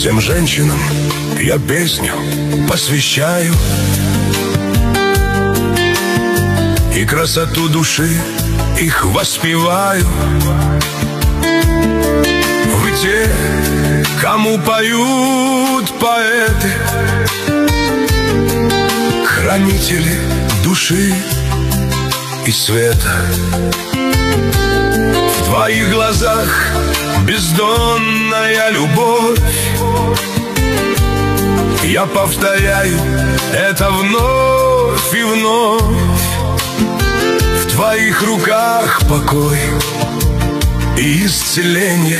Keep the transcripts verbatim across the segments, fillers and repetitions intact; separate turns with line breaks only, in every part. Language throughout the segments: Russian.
Всем женщинам я песню посвящаю, и красоту души их воспеваю. Вы те, кому поют поэты, хранители души и света. В твоих глазах бездонная любовь. Я повторяю это вновь и вновь. В твоих руках покой и исцеление,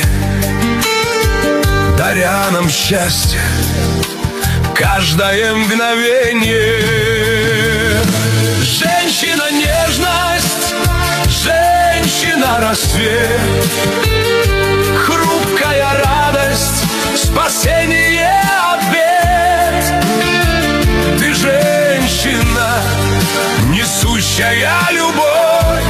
даря нам счастье каждое мгновение. Женщина — нежность, женщина — рассвет, хрупкая радость, спасение от бед. Ты женщина, несущая любовь.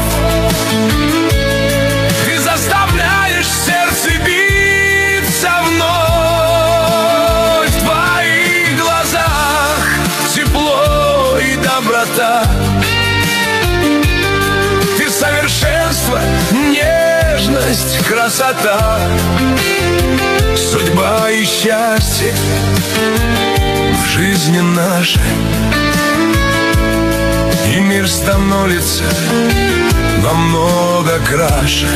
Ты заставляешь сердце биться вновь. В твоих глазах тепло и доброта. Ты совершенство, нежность, красота, судьба и счастье в жизни нашей. И мир становится намного краше.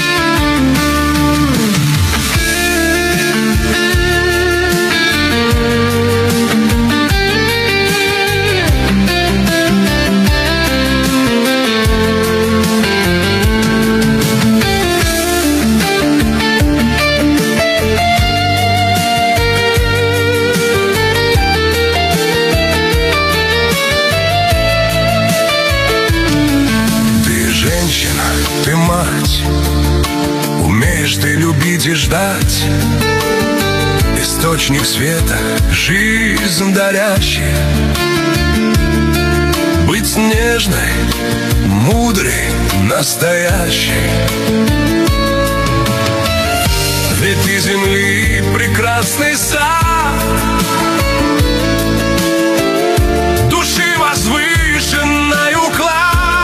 Ты мать, умеешь ты любить и ждать, источник света, жизнь дарящий. Быть нежной, мудрой, настоящей. Ведь ты земли прекрасный сад, души возвышенный уклад.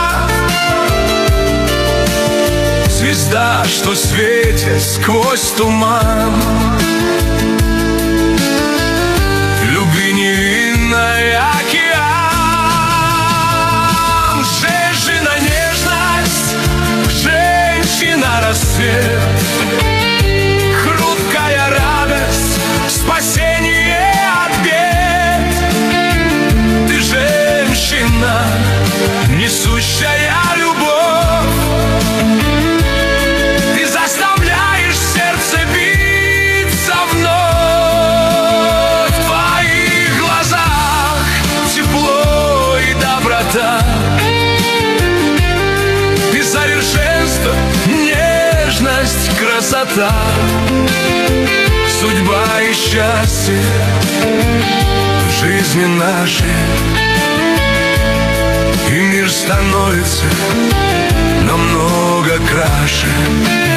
Звезда, что светит сквозь туман, любви невинный океан. Женщина — нежность, женщина — рассвет, хрупкая радость, спасение от бед. Ты женщина, несущая любовь. Ты совершенство, нежность, красота, судьба и счастье в жизни нашей. И мир становится намного краше.